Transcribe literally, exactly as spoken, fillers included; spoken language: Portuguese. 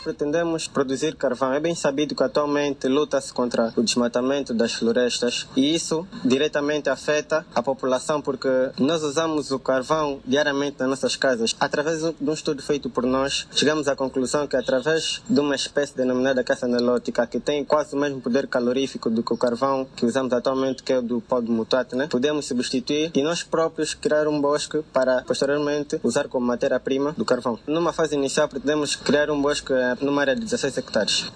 Pretendemos produzir carvão. É bem sabido que atualmente luta-se contra o desmatamento das florestas e isso diretamente afeta a população porque nós usamos o carvão diariamente nas nossas casas. Através de um estudo feito por nós, chegamos à conclusão que através de uma espécie denominada caça analótica, que tem quase o mesmo poder calorífico do que o carvão que usamos atualmente, que é o do pó de mutuate, né? Podemos substituir e nós próprios criar um bosque para posteriormente usar como matéria-prima do carvão. Numa fase inicial, pretendemos criar um bosque numa área de dezesseis hectares.